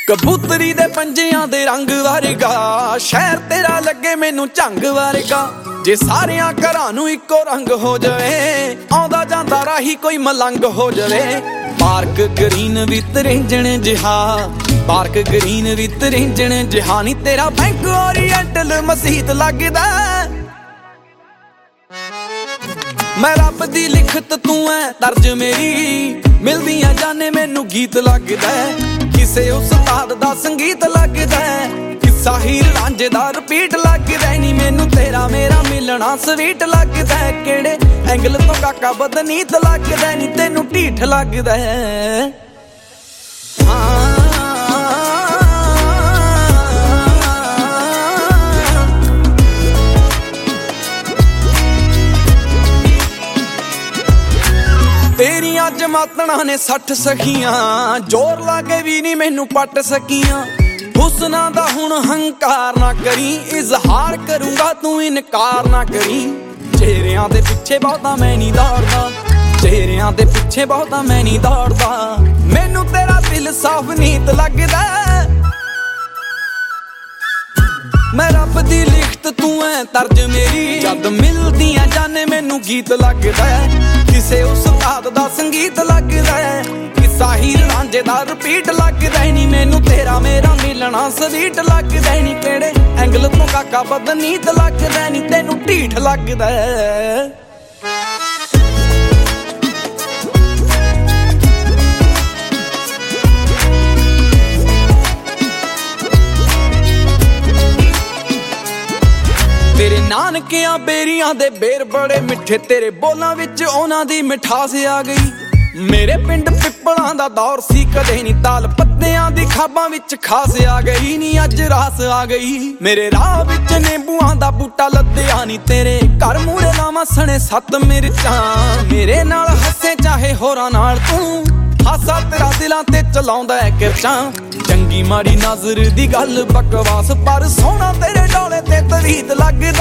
कबूतरी दे पंजियां दे रंग वर्गा शहर तेरा लगे मैनू झंग वर्गा। जे सारियां घरां नू इक्को रंग हो जाए आउंदा जांदा राही कोई मलंग हो जाए। पार्क ग्रीन विद रेंजण जिहा पार्क ग्रीन विद रेंजण जिहा नी तेरा बैंक ओरिएंटल मसीत लगदा। मैं रब दी लिखत तू है तर्ज मेरी मिलदियां जाने मैनू गीत लगदा। किसे उस्ताद दा संगीत लगदा किस्सा हीर रांझे दा रिपीट लगदा। नी मैनू तेरा मेरा मिलना स्वीट लगदा। केड़े एंगल तो काका बदनीत लगदा नी तेनू ढीठ लगदा। तेरियां जमातना ने 60 सखियां जोर लागे भी नहीं मैनू पट सकियां। हुस्ना दा हुण हंकार ना करी इजहार करूंगा तू इनकार ना करी। चेहरियां दे पिछे बहुता मैं नहीं दौड़दा चेहरियां दे पिछे बहुता मैं नहीं दौड़दा। मैनू तेरा दिल साफ नीत लगदा। मैं रब दी लिखत तू है तर्ज मेरी जद मिलदियां जाने मैनू गीत लगदा। किसे उस्ताद दा संगीत लगदा किस्सा हीर रांझे दा रिपीट लगदा। नी मैनू तेरा मेरा मिलना स्वीट लगदा। नी केड़े एंगल तो काका बदनीत लगदा नी तेनू ढीठ लगदा। तेरे नानकियां बेरियां दे बेर बड़े मिठे तेरे बोलां विच उन्हां दी मिठास आ गई। मेरे पिंड पिपलां दा दौर सी कदे नी ताल पत्तियां दी खाबां विच खास आ गई। नी अज रास आ गई मेरे राह विच नींबूआं दा बूटा लद्दिया। नी तेरे घर मूरे लावां सने 7 मिर्चां मेरे नाल हसे चाहे होरां नाल तू हासा तेरा दिलां ते चलाउंदा है किरचां। चंगी माड़ी नजर दी गल बकवास पर सोहना तेरे डोले ते तवीत लगदा।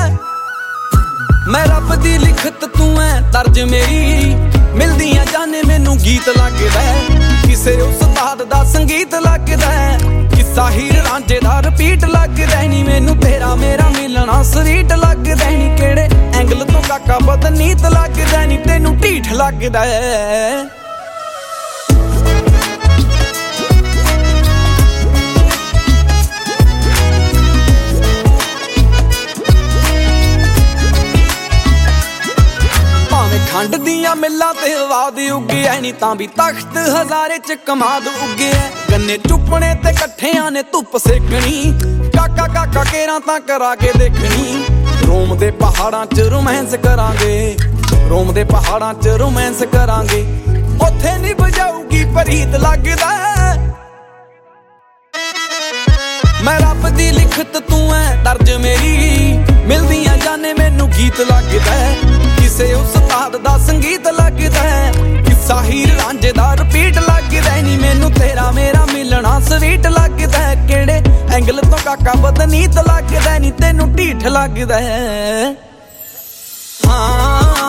मैं रब दी लिखत तू है तर्ज मेरी मिलदियां जाने मैनू गीत लगदा। किसे उस्ताद दा संगीत लगदा किस्सा हीर रांझे दा रिपीट लगदा। नी मैनू तेरा मेरा मिलना स्वीट लगदा। नी केड़े एंगल तो काका बदनीत लगदा नी तेनू ढीठ लगदा। खंड दियां मिल्लां ते वाद उगे नी तां भी तख्त हजारे च कमाद उगे। गन्ने चुपने ते कट्ठियां ने धुप सेकनी काका काका केरां तां करा के देखनी। रोम दे पहाड़ां च रोमांस करांगे रोम दे पहाड़ां च रोमांस करांगे। उत्थे नी बजाऊगी परीत लगदा। मैं रब दी लिखत तू है तर्ज मेरी मिलदियां जाने मैनू गीत लगदा। किसे उस्ताद दा संगीत लगदा किस्सा हीर रांझे दा रिपीट लगदा। नी मैनू तेरा मेरा मिलना स्वीट लगदा। केड़े एंगल तो काका बदनीत लगदा नी तेनू ढीठ लगदा।